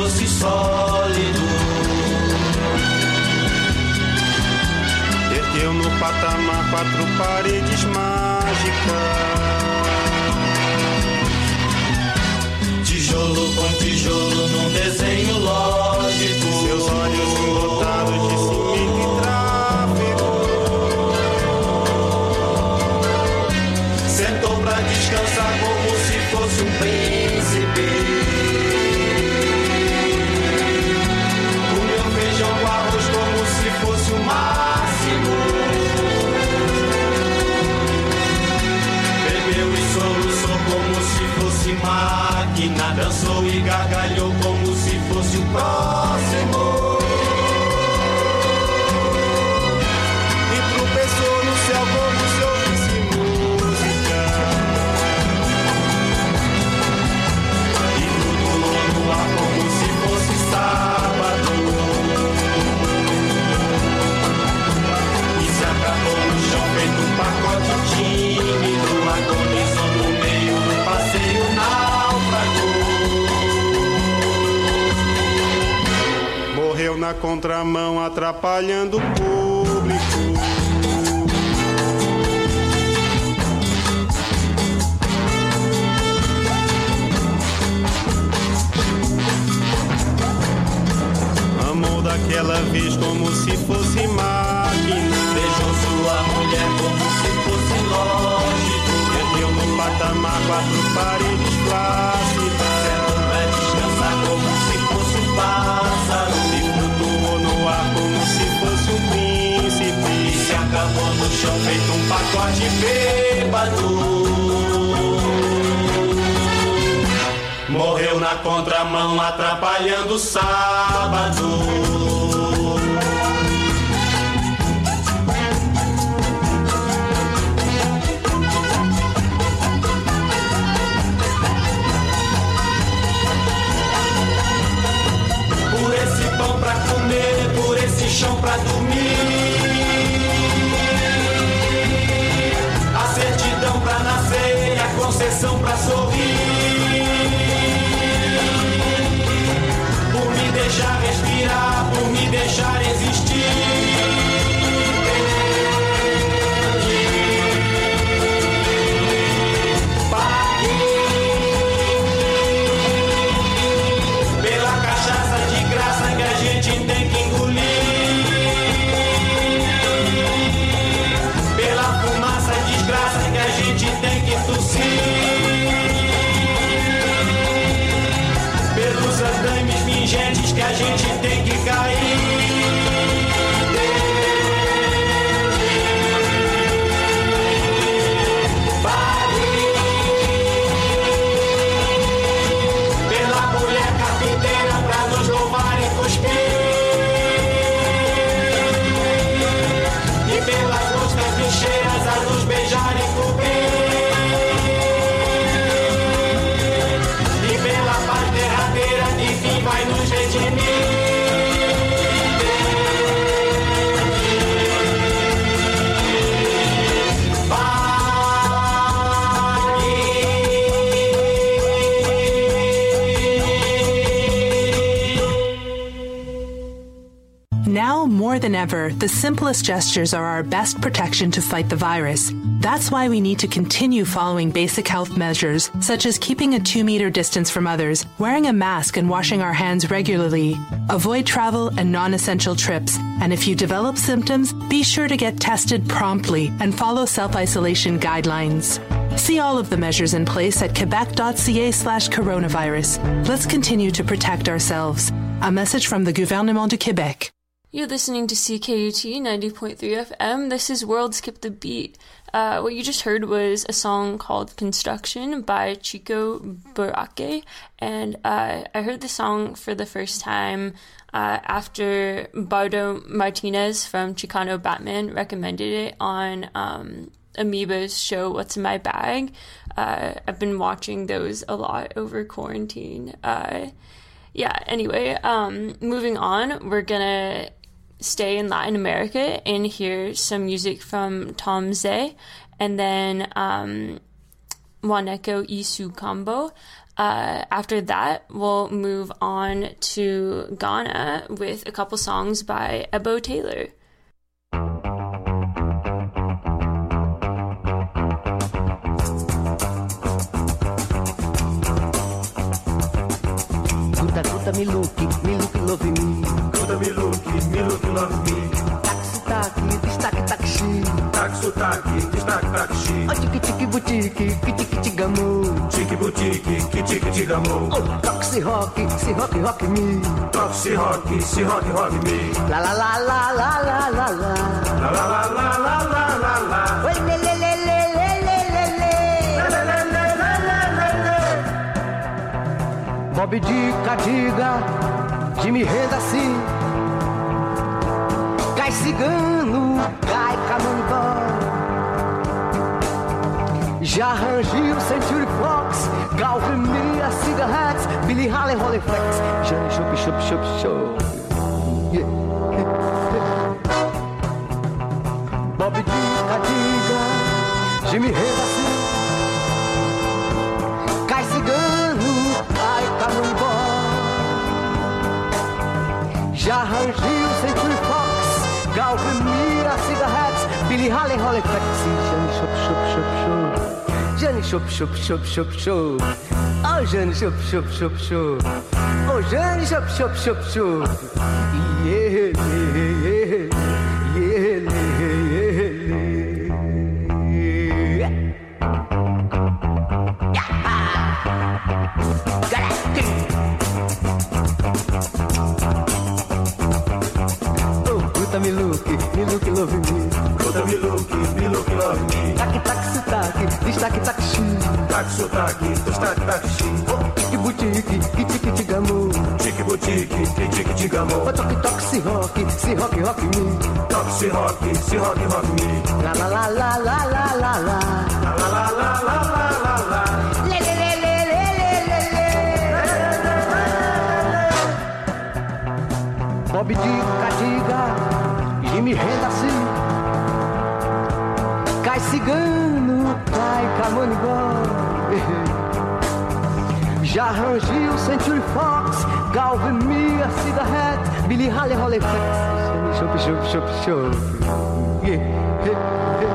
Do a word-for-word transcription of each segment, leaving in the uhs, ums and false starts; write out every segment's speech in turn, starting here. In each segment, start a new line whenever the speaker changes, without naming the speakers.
fosse sólido.
Ergueu no patamar quatro paredes mágicas.
Tijolo com tijolo num desenho lógico.
Seus olhos embotados de cimento e tráfego.
Sentou pra descansar como se fosse um príncipe. Comeu feijão com arroz como se fosse o máximo. Bebeu e soluçou como se fosse máquina. Dançou e gargalhou como se fosse o próximo.
E tropeçou no céu como se ouvisse música.
E flutuou no ar como se fosse sábado. E se acabou no chão feito um pacote tímido. Agonizou no meio do passeio náufrago.
Morreu na contramão atrapalhando o público. Amou daquela vez como se fosse máquina.
Beijou sua mulher como se fosse lógico.
Ergueu no patamar quatro paredes plácidas.
Sentou pra descansar como se fosse um pássaro.
E flutuou no ar como se fosse um príncipe.
E se acabou no chão feito um pacote bêbado. Morreu na contramão atrapalhando o sábado. Por esse pão pra comer, por esse chão pra dormir. A certidão pra nascer e a concessão pra sorrir. Por me deixar respirar, por me deixar existir. Pela cachaça de graça que a gente tem que engolir. Pela fumaça desgraça que a gente tem que tossir. Pelos andames fingentes que a gente tem que cair. Pela mulher carpinteira pra nos louvar e cuspir. E pelas moscas bicheiras a nos beijar e cobrir. E pela paz derradeira que fim vai nos redimir.
Now, more than ever, the simplest gestures are our best protection to fight the virus. That's why we need to continue following basic health measures, such as keeping a two-meter distance from others, wearing a mask and washing our hands regularly. Avoid travel and non-essential trips. And if you develop symptoms, be sure to get tested promptly and follow self-isolation guidelines. See all of the measures in place at quebec.ca slash coronavirus. Let's continue to protect ourselves. A message from the Gouvernement du Québec.
You're listening to C K U T ninety point three F M. This is World Skip the Beat. Uh, what you just heard was a song called Construction by Chico Buarque. And uh, I heard the song for the first time uh, after Bardo Martinez from Chicano Batman recommended it on um, Amoeba's show What's in My Bag. Uh, I've been watching those a lot over quarantine. Uh, yeah, anyway, um, moving on, we're gonna stay in Latin America and hear some music from Tom Zé, and then um, Waneko Isu combo. Uh, after that, we'll move on to Ghana with a couple songs by Ebo Taylor.
Guta, guta, me look, me look, love me.
Guta, me look, me look, love me.
Taxi, destaque, taxi.
Taxi, taxi, destaque, taxi.
Oh, tiki, tiki, boutique, tiki, tiki, gamo.
Tiki, boutique, tiki, tiki, gamo.
Oh, taxi, rock, si rock, rock me.
Taxi, rock, si rock, rock me.
La la la la la la la la.
La la la la la la la la.
Oi, le le le le le le le le.
Le le le le le le le.
Bob Dica, diga, Jimmy renda assim. Cai cigano, cai caminhão. Já arrangiu Century Fox, Calvin Mia, Cigarettes, Billy Haley, Holy Flex. Johnny Shop, Shop, Shop, Shop. Yeah. Bob Dica, diga, Jimmy renda assim. Cai cigano, cai caminhão. Já arrangiu Century Fox, Calvin Mia, Cigarettes, Billy Haley, Holy Flex. Johnny Shop, Shop, Shop, Shop. Johnny Shop, Shop, Shop, Shop, Shop. Oh, Johnny Shop, Shop, Shop, Shop. Oh, Johnny Shop, Shop, Shop, Shop. Yeah, yeah, yeah, yeah, yeah. Oh, Guta, me look, me look, love me.
Guta, me look, me look, love me.
Taque, taque, sotaque, destaque, taxi.
Taxi, sotaque, destaque, taxi.
Oh, tiki, boutique, tiki, tiki, gamo.
Tiki, boutique, tiki, tiki, gamo.
Oh, toque, toque, si rock, si rock, rock me.
Taxi, rock, si rock, rock me.
La la la la la la la la.
La la la la la la la la.
Le le le le le le le le. Bob Dica, diga, Jimmy renda assim. Cai cigano, cai camonigó. Já arrangiu Century Fox, Calvin Mia, Cigarette, Billy Haley, Holy Flex. Shop, shop, shop, shop. Yeah, yeah, yeah.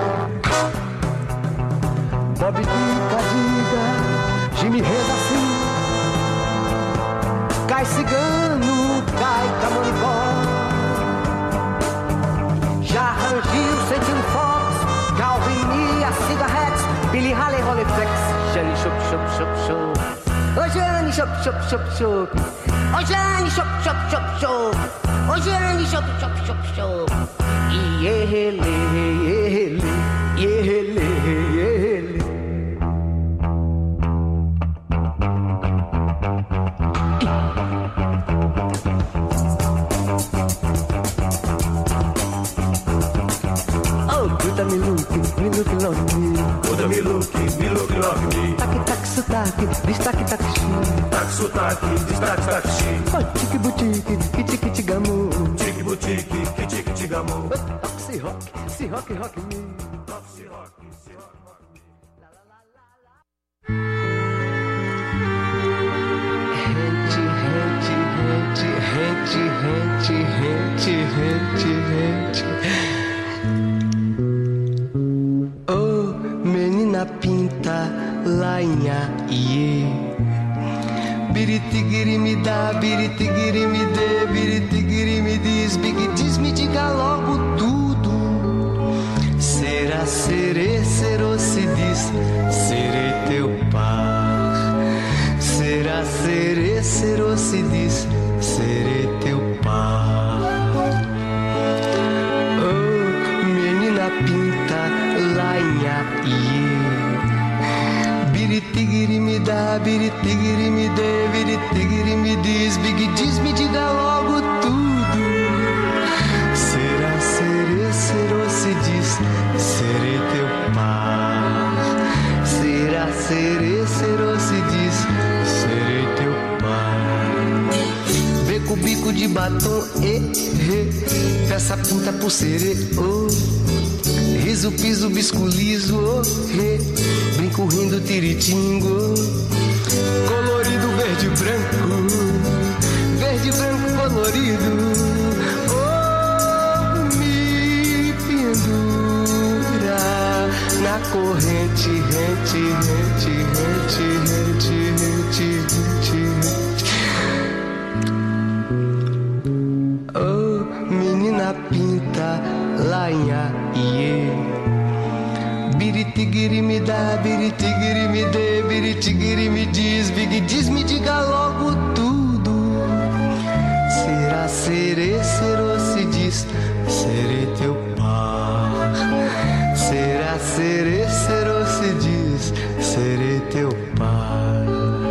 Bob Dica, diga, Jimmy renda assim. Cai cigano, cai camonigó. Já arrangiu Century Fox, Calvin Mia, Cigarettes, Billy Haley, Holy Flex. Johnny Shop, Shop, Shop, Shop. Oh, Johnny Shop, Shop, Shop, Shop. Oh, Johnny Shop, Shop, Shop, Shop. Oh, Johnny Shop, Shop, Shop, Shop. Yeah, yeah, yeah, yeah, yeah. Oh, Guta, me look, me look, love me.
Guta, me look, me look, love me.
Taque, taque, sotaque, destaque, taxi.
Taxi, sotaque, destaque, taxi.
Oh, tiki, boutique, tiki, tiki, gamo.
Tiki, boutique, tiki, tiki, gamo.
Oh, taxi, rock, si rock, rock me.
Taxi, rock, si rock, rock me.
Rente, rente, rente, rente, rente, rente. Oh, menina pinta, lainha, iê. Biritigiri me dá, biritigiri me dê, biritigiri me diz, big diz, me diga logo tudo. Será, serê, serô, se diz, serei teu par. Será, serê, serô, se diz, serei teu par. Oh, menina pinta, lainha, iê. Biritigiri me dá, biritigiri me dê, biritigiri me diz, big diz, me diga logo tudo. Será, serê, serô, se diz, serei teu par. Será, serê, serô, se diz, serei teu par. Beco, bico de batom, e, re, peça, puta, pulseire, oh. Riso, piso, bisco liso, oh, re. brinco rindo tiritingo, colorido verde e branco, verde e branco colorido, oh, me pendura na corrente, rente, rente, rente, rente, rente, rente. Oh, menina pinta lá em Aie, biritigiri me dá, biritigiri me dê, biritigiri me diz, big diz, me diga logo tudo. Será, serê, serô, se diz, serei teu par. Será, serê, serô, se diz, serei teu par.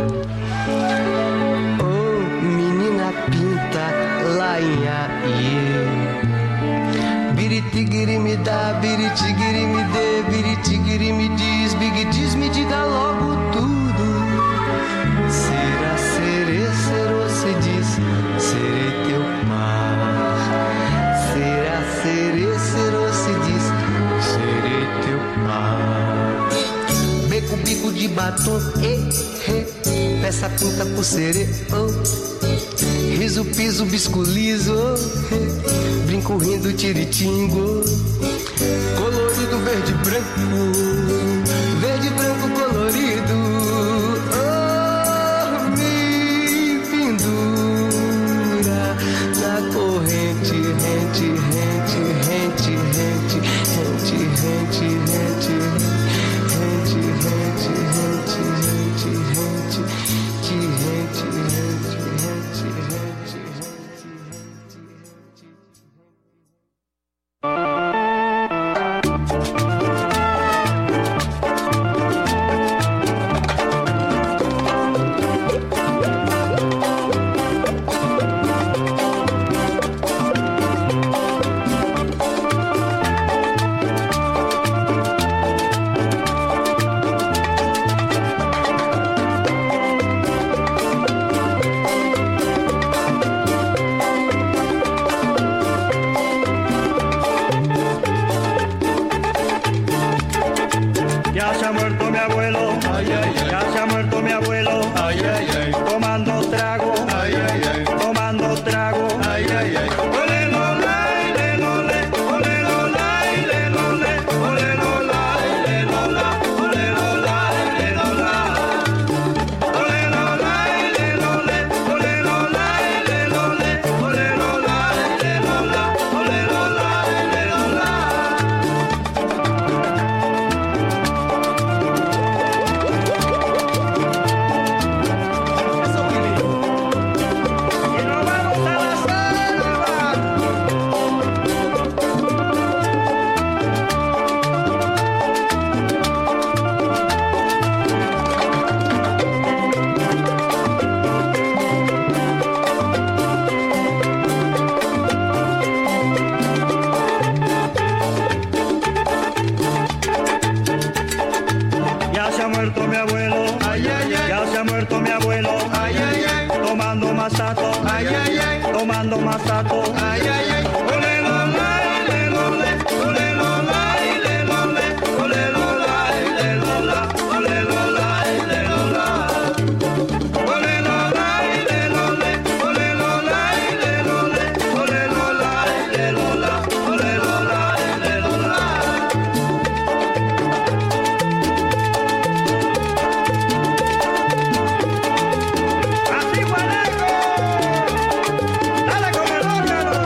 Oh, menina pinta lá em Aie, biritigiri me dá, biritigiri me dê, biritigiri me diz, big diz, me diga logo tudo. Será, serê, serô, se diz, serei teu par. Será, serê, serô, se diz, serei teu par. Beco, bico de batom, e, re, peça, pinta, pulseire, oh. Riso, piso, bisco liso, oh, brinco rindo tiritingo, colorido verde e branco, verde e branco colorido, oh, me pendura na corrente, rente, rente, rente, rente, rente, rente, rente, rente, rente, rente, rente, rente, rente,
Dale como el órgano.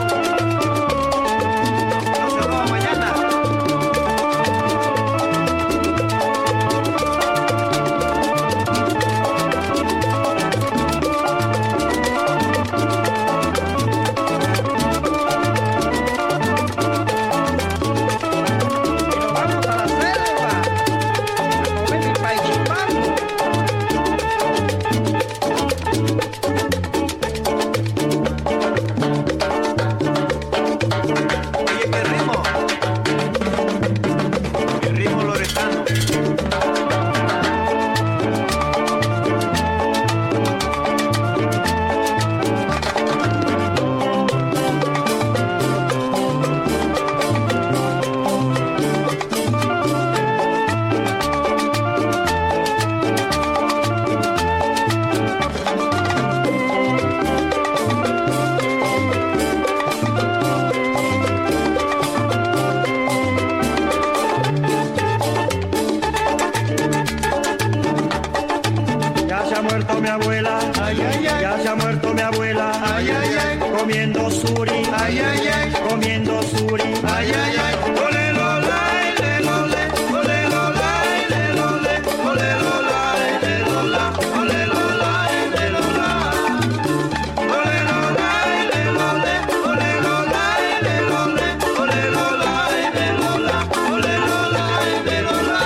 muerto mi abuela, ay, ay, ay. Ya se ha muerto mi abuela, ay, ay, ay. Comiendo suri, ay, ay, ay. Comiendo suri, ay, ay, ay. Ole, lola, le, lole, ole, lola, le, lole, ole, lola, le, lola, ole, lola, le, lola. Ole, lola, le, lole, ole, lola, le, lole, ole, lola, le, lola, ole, lola, le, lola.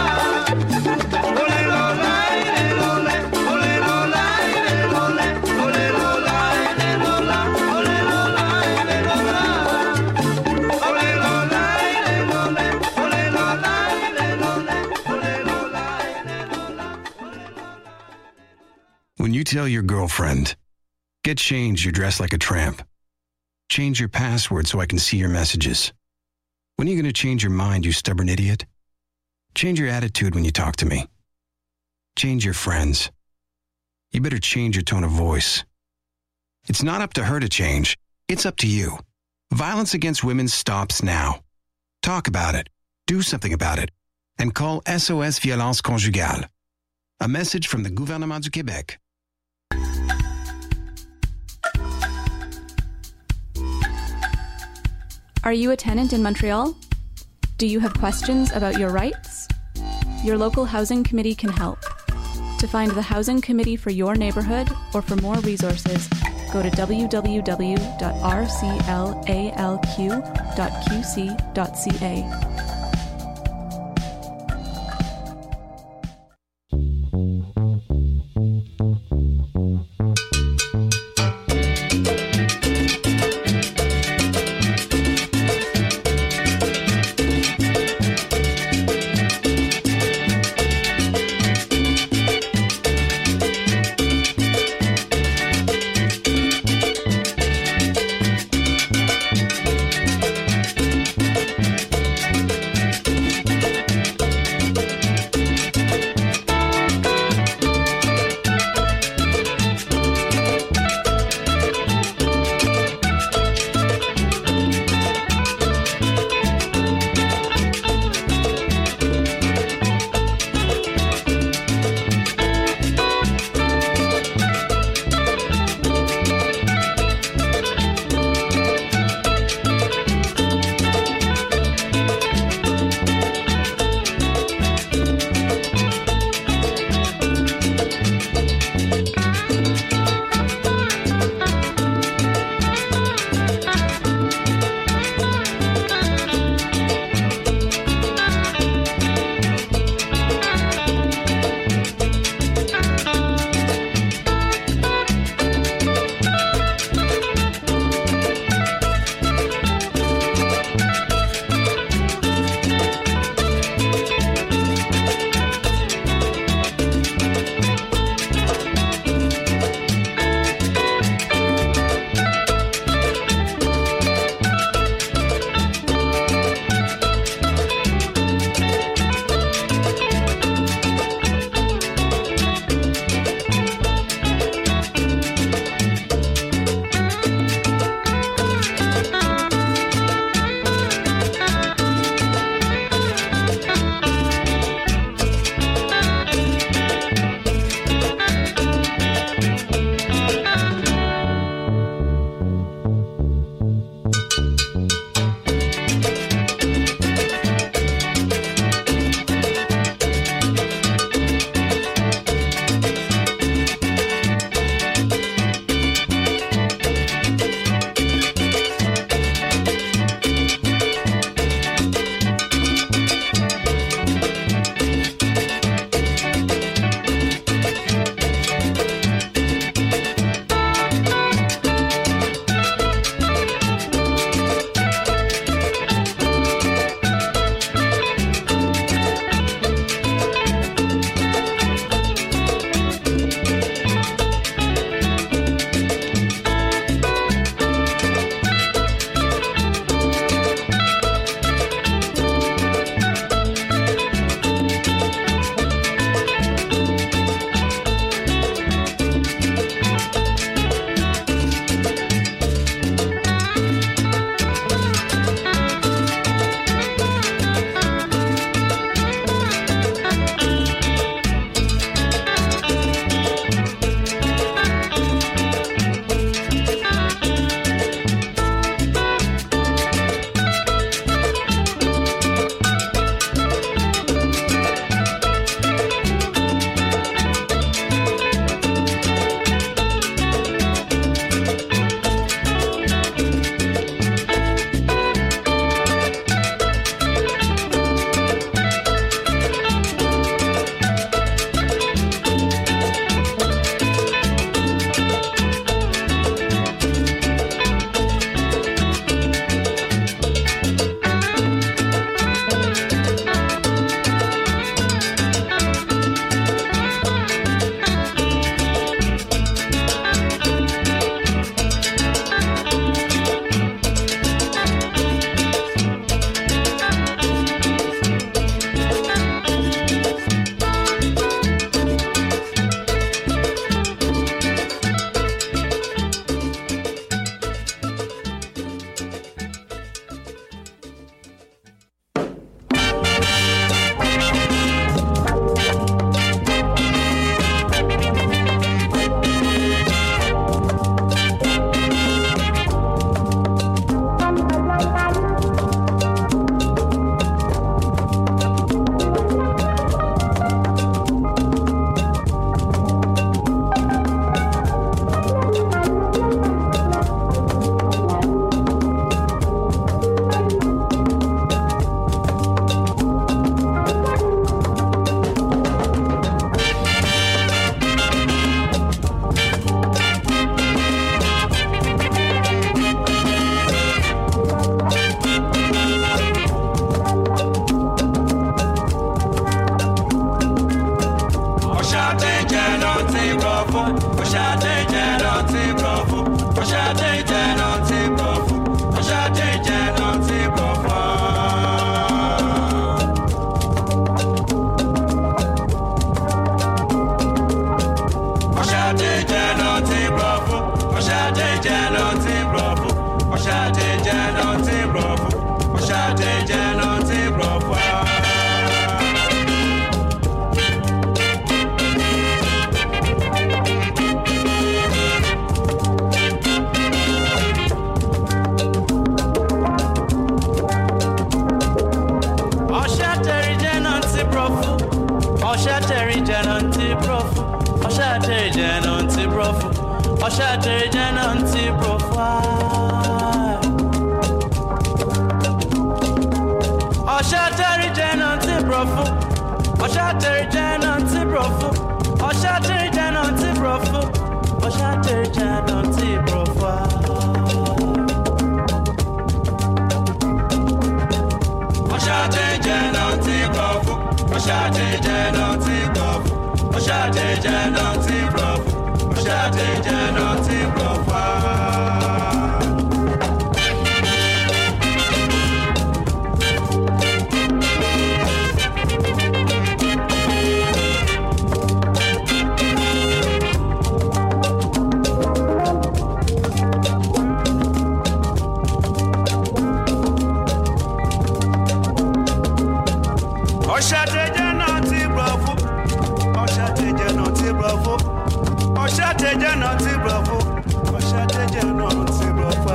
When you tell your girlfriend, get changed, you're dressed like a tramp. Change your password so I can see your messages. When are you going to change your mind, you stubborn idiot? Change your attitude when you talk to me. Change your friends. You better change your tone of voice. It's not up to her to change. It's up to you. Violence against women stops now. Talk about it. Do something about it. And call S O S Violence Conjugale. A message from the Gouvernement du Québec.
Are you a tenant in Montreal? Do you have questions about your rights? Your local housing committee can help. To find the housing committee for your neighborhood or for more resources, go to w w w dot r c l a l q dot q c dot c a.
Oshateri Jananti Profu, Oshateri Jananti Profu, Oshateri Jananti Profu. Oshateri Jananti Profu, Oshateri Jananti Profu, Oshateri Jananti Profu, Oshateri Jananti Profu. Oshate jananti profu, oshate jananti profu, oshate jananti profu, oshate jananti profu. Oshate jananti profu, oshate jananti profu, oshate jananti profu, oshate jananti profu.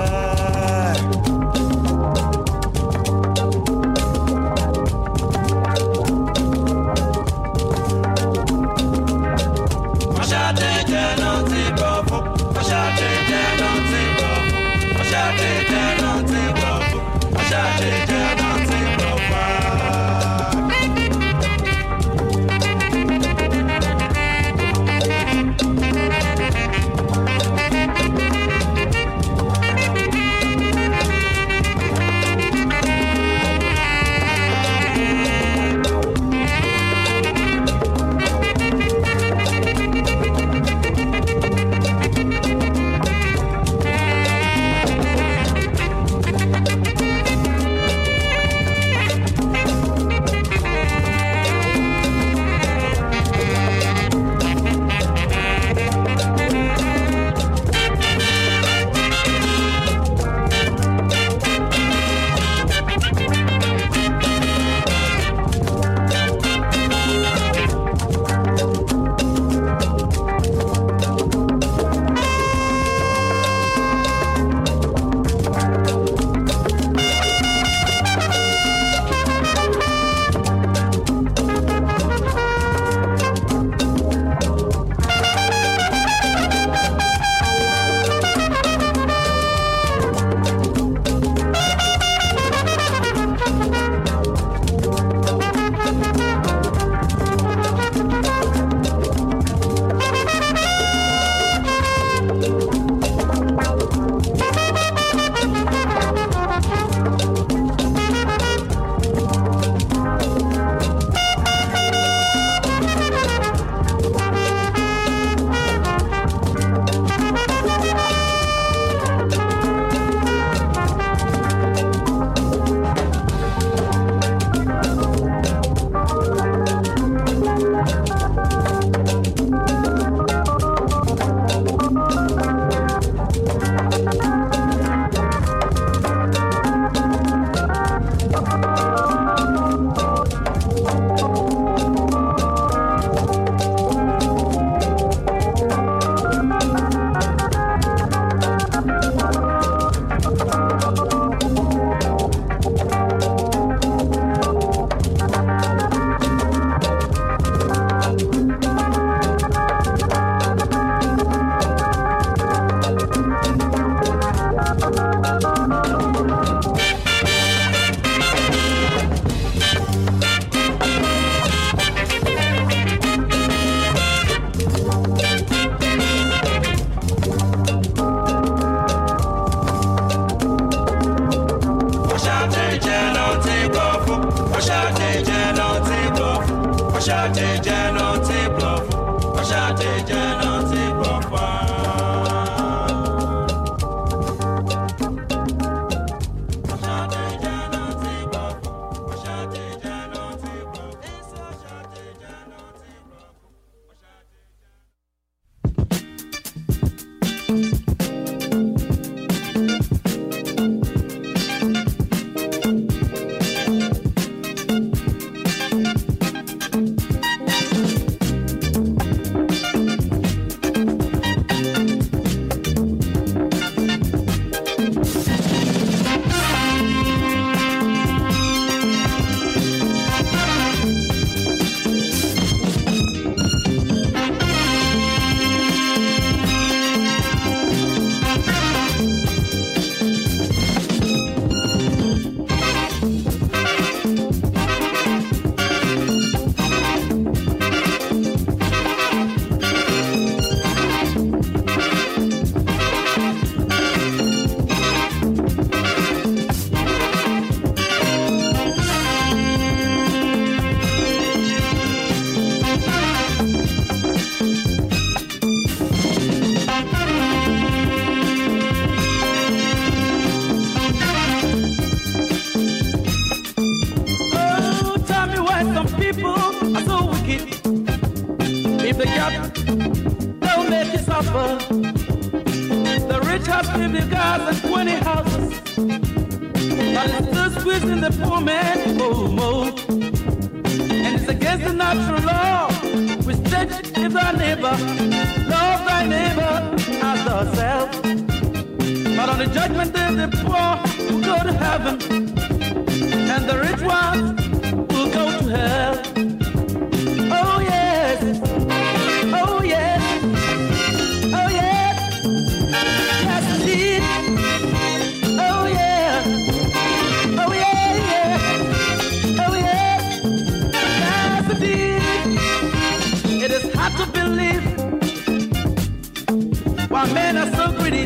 Oshate jananti profu, oshate jananti profu, oshate jananti profu, oshate jananti profu.
If the gap don't make you suffer, the rich has fifty cars and twenty houses, but it's still squeezing the poor man more, more. And it's against the natural law, which says if thy neighbor, love thy neighbor as thyself. But on the judgment day, the poor will go to heaven, and the rich ones will go to hell. Oh yes, oh yes, oh yes, yes indeed. Oh yeah, oh yeah, yeah, oh yeah, yes indeed. It is hard to believe why men are so greedy.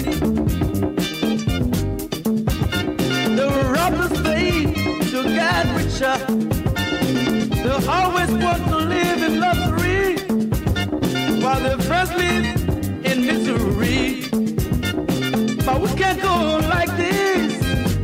They rob the state to get richer. They always want to live in luxury, while their friends live in misery. But we can't go on like this.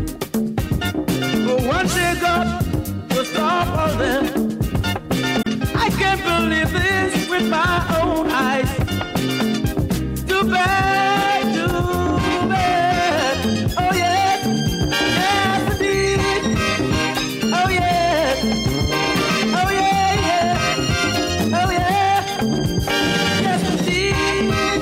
But one day God will stop all them. I can't believe this with my own eyes. Too bad, too bad. Oh yes, yes indeed. Oh yes. Oh yeah, yeah. Oh yeah. Yes indeed.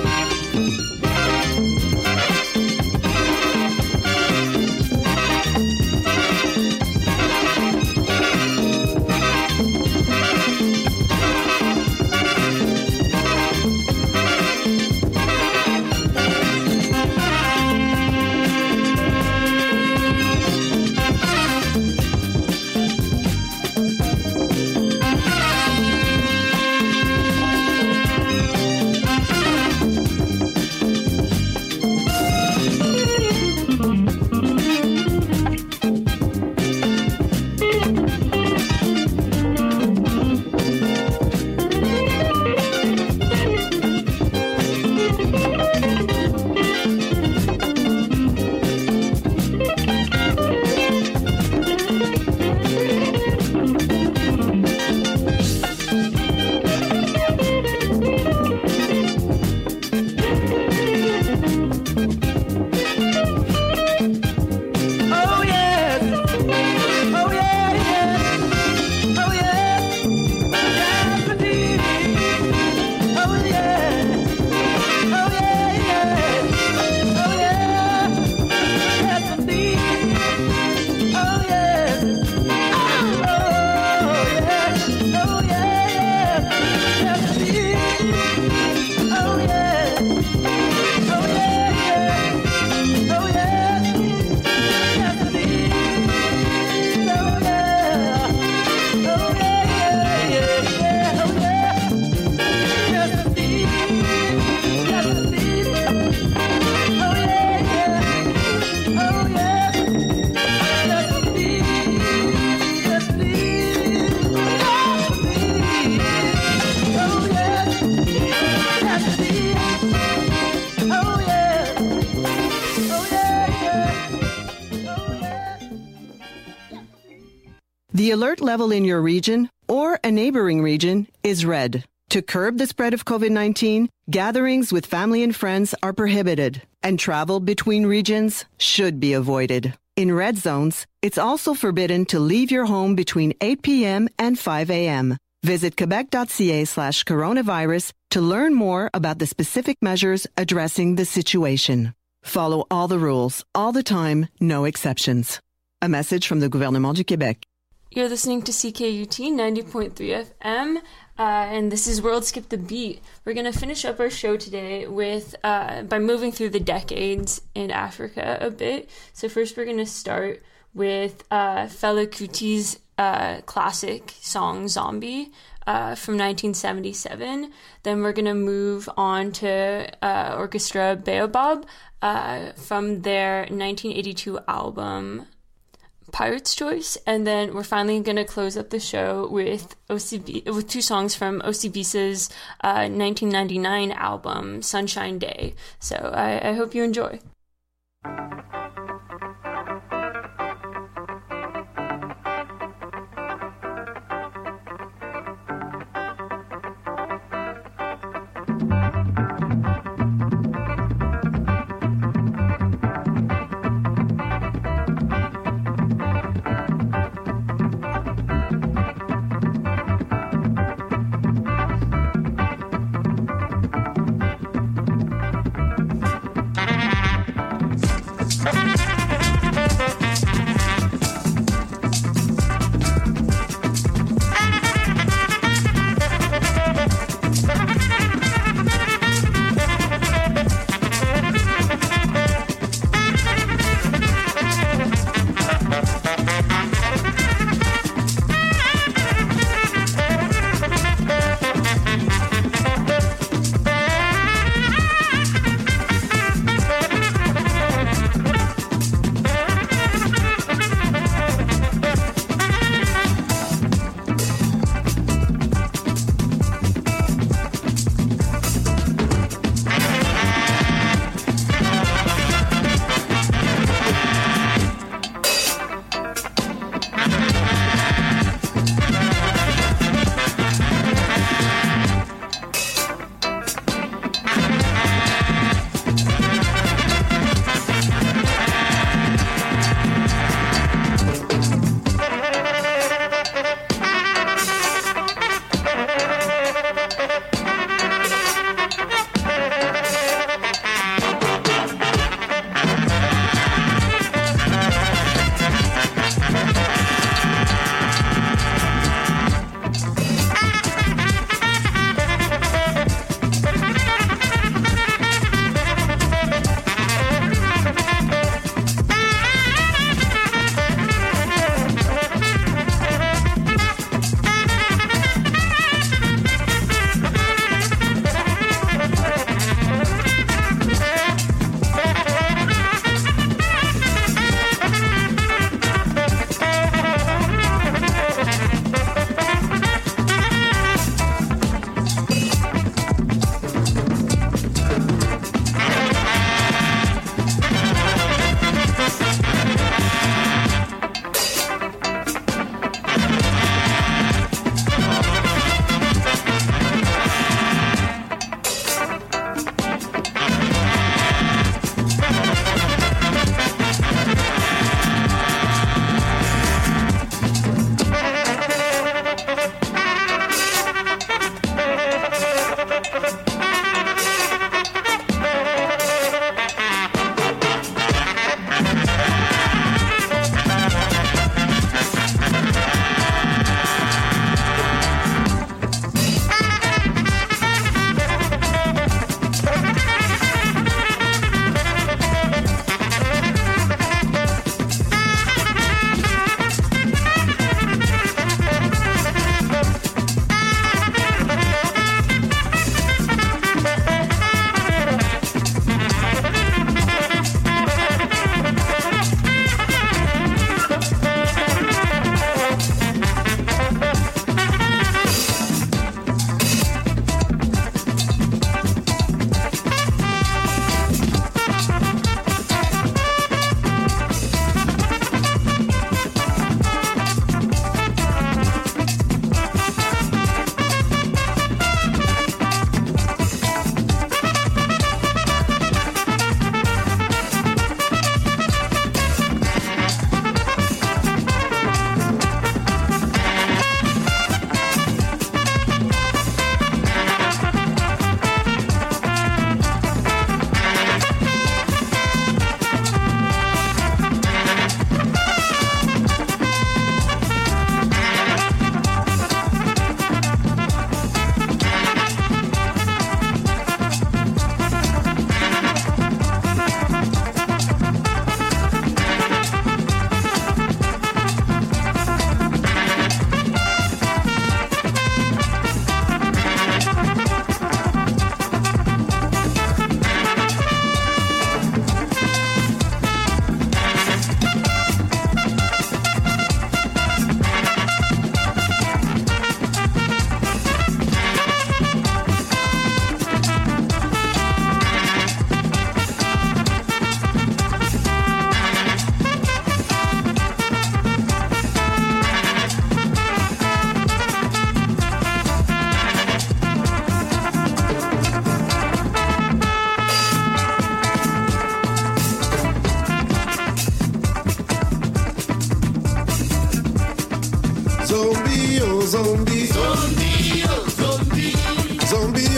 The alert level in your region or a neighboring region is red. To curb the spread of COVID nineteen, gatherings with family and friends are prohibited, and travel between regions should be avoided. In red zones, it's also forbidden to leave your home between eight p.m. and five a.m. Visit quebec.ca slash coronavirus to learn more about the specific measures addressing the situation. Follow all the rules, all the time, no exceptions. A message from the Gouvernement du Québec.
You're listening to C K U T ninety point three F M, uh, and this is World Skip the Beat. We're going to finish up our show today with uh, by moving through the decades in Africa a bit. So first we're going to start with uh, Fela Kuti's uh, classic song Zombie uh, from nineteen seventy-seven. Then we're going to move on to uh, Orchestra Baobab uh, from their nineteen eighty-two album Pirate's Choice, and then we're finally going to close up the show with O C B with two songs from Osibisa's uh, nineteen ninety-nine album Sunshine Day. So I, I hope you enjoy.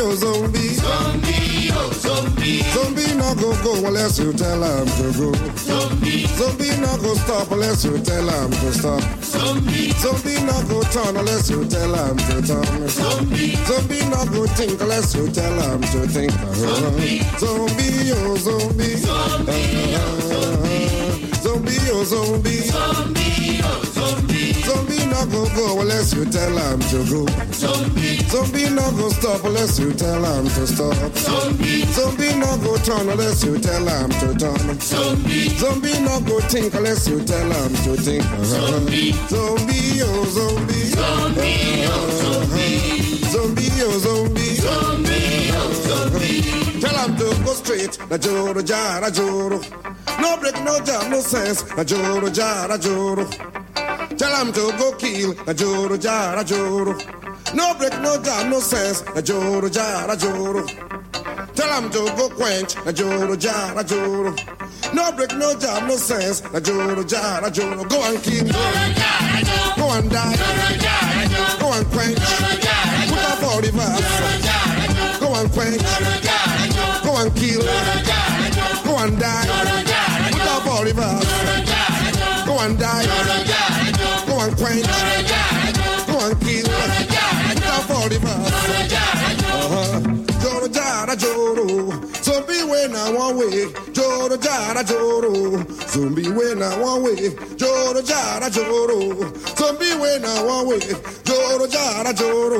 oh zombie. Zombie, oh zombie. Zombie not go go unless you tell him to go. Zombie. Zombie not go stop unless you tell him to stop. Zombie. Zombie not go turn unless you tell him to turn. Zombie. Zombie not go think unless you tell him to think. Zombie. Zombie, oh zombie. Zombie, oh zombie. Zombie, oh zombie. Zombie, oh zombie. Zombie not go go unless you tell him to go. Zombie. Zombie not go stop unless you tell him to stop. Zombie. Zombie not go turn unless you tell him to turn. Zombie. Zombie not go think unless you tell him to think. Zombie. Zombie, oh zombie. Zombie, oh zombie. Zombie, oh zombie. Zombie, oh zombie. Tell him to go straight. Na joro jara joro. No break, no jam, no sense. Na joro jara joro. Tell him to go kill. Na joro jara joro. No break, no jam, no sense. Na joro jara joro. Tell him to go quench. Na joro jara joro. No break, no jam, no sense. Na joro jara joro. Go and kill. Go and die. Go and quench. Put up all the verse. Go and quench. Go and kill. Go and die. Put up all the verse. Go and die. Go and quench. Go and kill. Put up all the verse. Uh-huh. Joro jara joro. Zombie when I one way. Joro jara joro. Zombie when I one way. Joro jara joro. Zombie when I one way. Joro jara joro.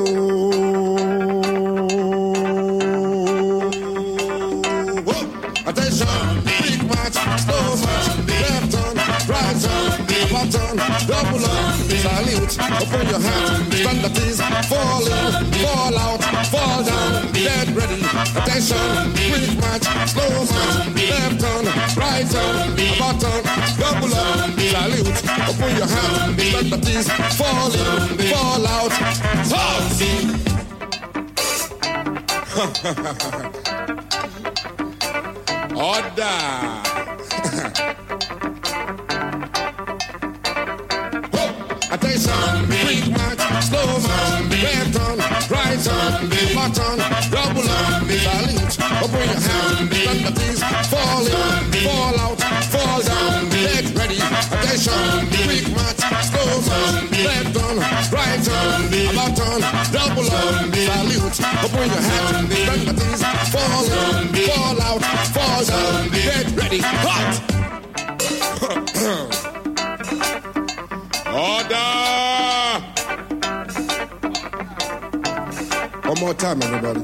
Attention, big match, slow match, left on, right on, button, double up, salute, open your hand, stand at ease, fall in, fall out, fall down, dead ready. Attention, big match, slow match, left on, right on, button, double up, salute, open your hand, stand at ease, fall in, fall out, fall. Order. Attention, quick match, slow match, left on, right on, button, double up, salute, open your hand, stand at ease, fall in, fall out, fall down, get ready. Attention, quick match, slow match, left on, right on, button, double up, salute, open your hand, stand at ease, fall in, fall out, fall down, get ready, hot! Order! One more time, everybody.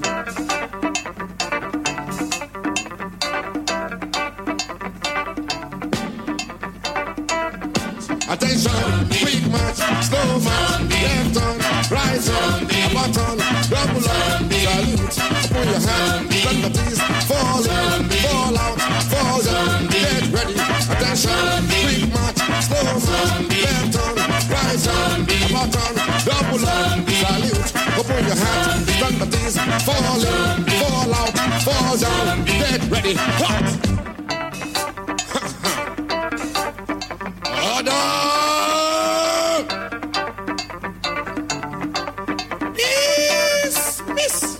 Attention, quick march, slow march, left on, right on, button, double up, salute, open your hand, stand at ease, fall in, fall out, fall down, get ready. Attention, quick march, slow march, left on, right on, button, double up, salute, open your hand, stand at ease, fall in, fall out, fall down, get ready. Hot! Order! Miss, miss.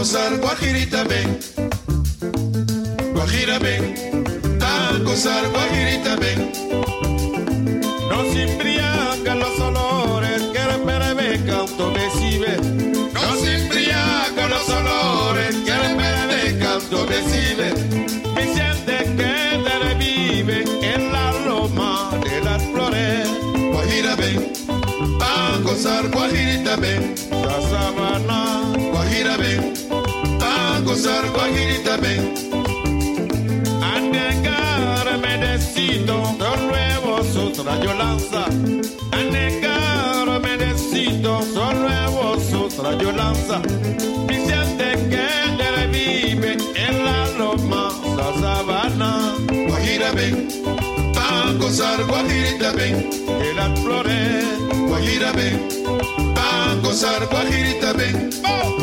gozar guajirita ven, guajira ven, a gozar guajirita ven.
Nos embriagan los olores que el perebe canto recibe.
Nos embriagan los olores que el perebe canto recibe.
Mi siente que te revive en la loma de las flores.
Guajira ven, a gozar guajirita ven.
La sabana,
guajira ven, a gozar guajirita ven.
A negar medecito, son nuevos sus rayos lanza. A negar medecito, son nuevos sus rayos lanza. Mi siente que te revive en la loma, la sabana.
Guajira ven, a gozar guajirita ven.
De las flores,
guajira ven, a gozar guajirita ven.
¡Oh!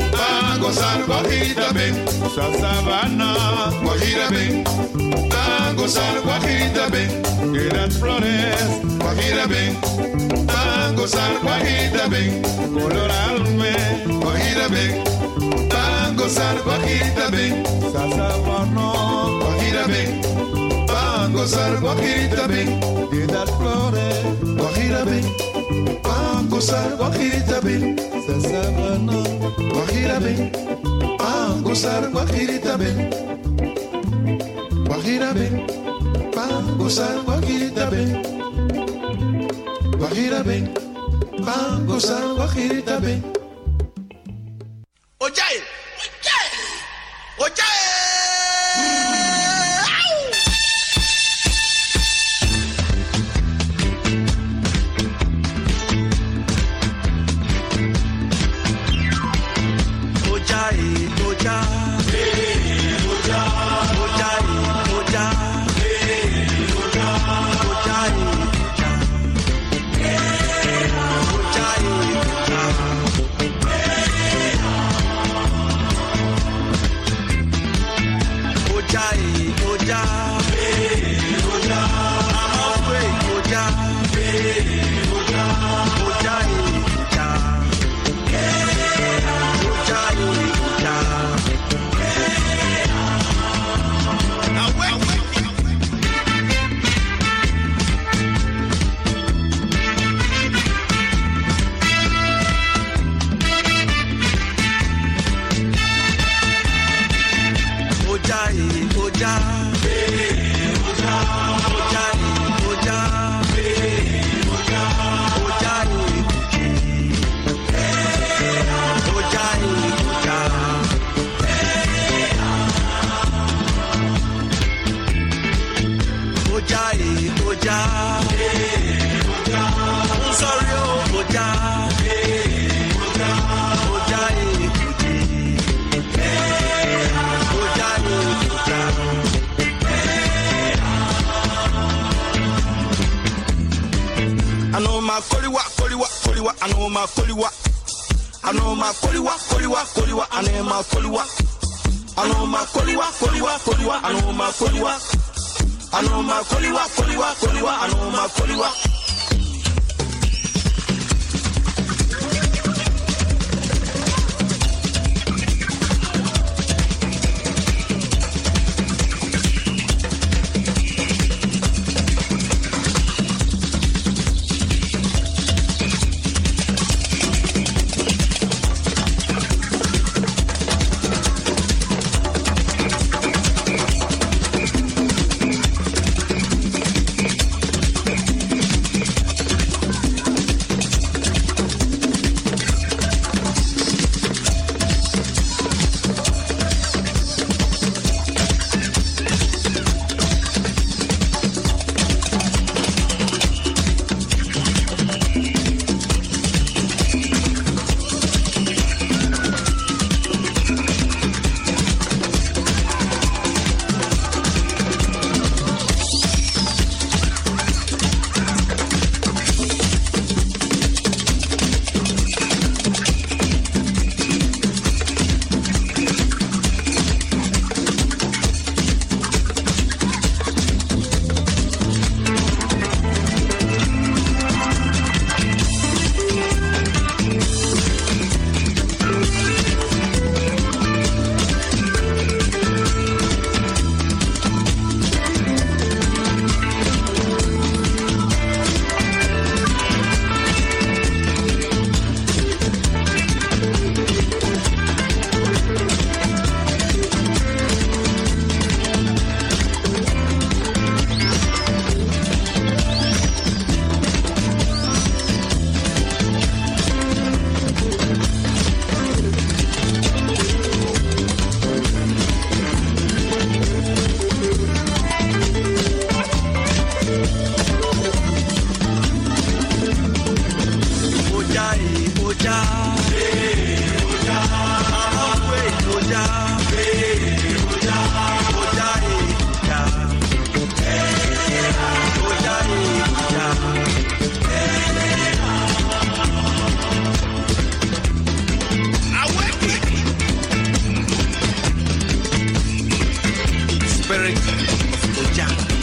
Guajira ven, a
gozar guajirita ven, que las flores guajira ven, a gozar guajirita ven, colorarme guajira ven, a gozar guajirita ven, sasabono guajira ven, a gozar guajirita ven, que las flores guajira ven, a gozar guajirita ven, sasabono guajira ven, a gozar guajirita ven. Guajira ven, pa gozar guajirita ven. Guajira ven, pa gozar guajirita ven.
Oye, oye, oye. Spirit of Oja.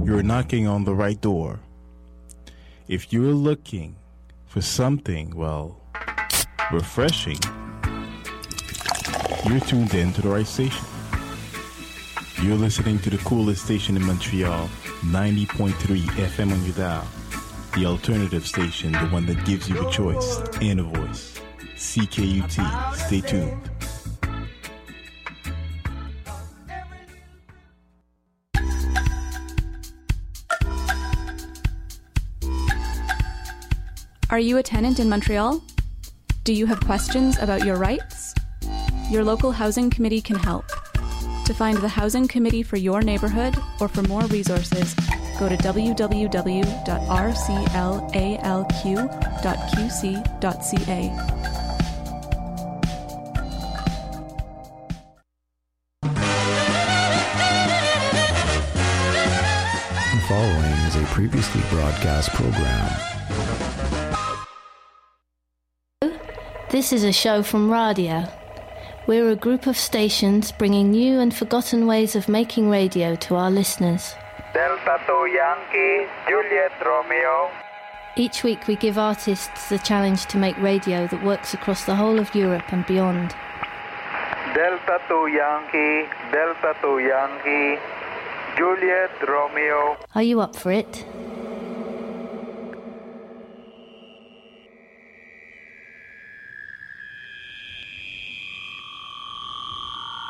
you're knocking on the right door. If you're looking for something, well, refreshing, you're tuned in to the right station. You're listening to the coolest station in Montreal, ninety point three F M on your dial. The alternative station, the one that gives you a choice and a voice. C K U T. Stay tuned.
Are you a tenant in Montreal? Do you have questions about your rights? Your local housing committee can help. To find the housing committee for your neighborhood or for more resources, go to w w w dot r c l a l q dot q c dot c a.
The following is a previously broadcast program.
This is a show from Radio. We're a group of stations bringing new and forgotten ways of making radio to our listeners.
Delta two Yankee, Juliet Romeo.
Each week we give artists the challenge to make radio that works across the whole of Europe and beyond.
Delta two Yankee, Delta two Yankee, Juliet Romeo.
Are you up for it?